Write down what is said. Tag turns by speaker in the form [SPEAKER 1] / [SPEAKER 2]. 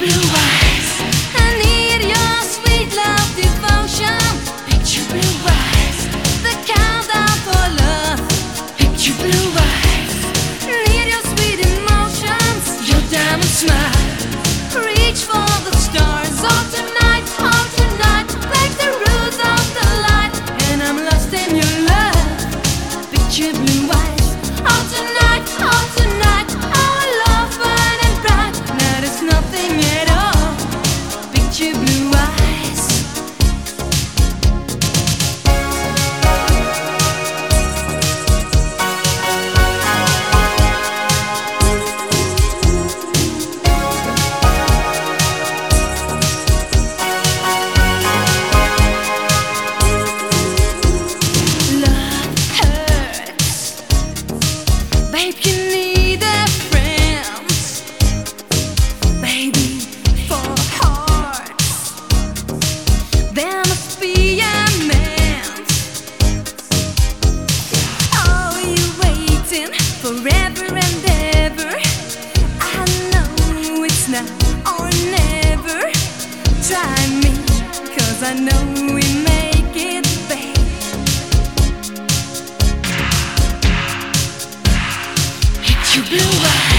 [SPEAKER 1] blue eyes. I need your sweet love devotion. Picture blue eyes. The countdown for love. Picture blue eyes. Need your sweet emotions. Your diamond smile. Reach for the stars. All tonight, like the roots of the light. And I'm lost in your love. Picture blue eyes. All tonight, our love burning bright. Now there's nothing at all. Picture blue eyes. Love hurts. Babe, you need a friend. Baby, for hearts there must be a man. Oh, you waiting forever and ever. I know it's now or never. Try me, 'cause I know we make it, babe. Picture blue eyes.